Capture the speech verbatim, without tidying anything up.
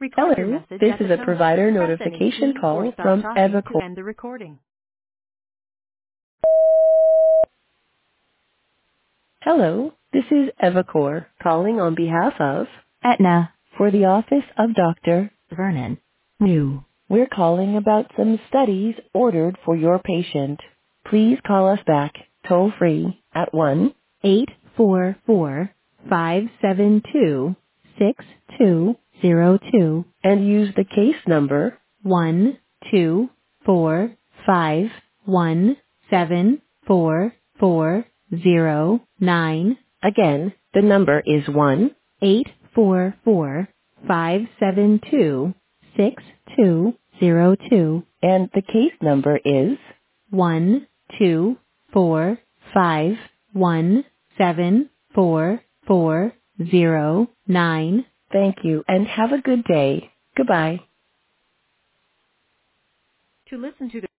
Record your Hello, message this at the is a tone. provider Press any notification key or call stop from talking to Evercore. end the recording. Hello, this is Evercore calling on behalf of Aetna for the office of Doctor Vernon New. We're calling about some studies ordered for your patient. Please call us back toll free at one eight four four, five seven two, six two zero two and use the case number one two four five one seven four four zero nine. Again, the number is one eight four four five seven two six two zero two and the case number is one two four five one seven four four zero nine. Thank you and have a good day. Goodbye. To listen to the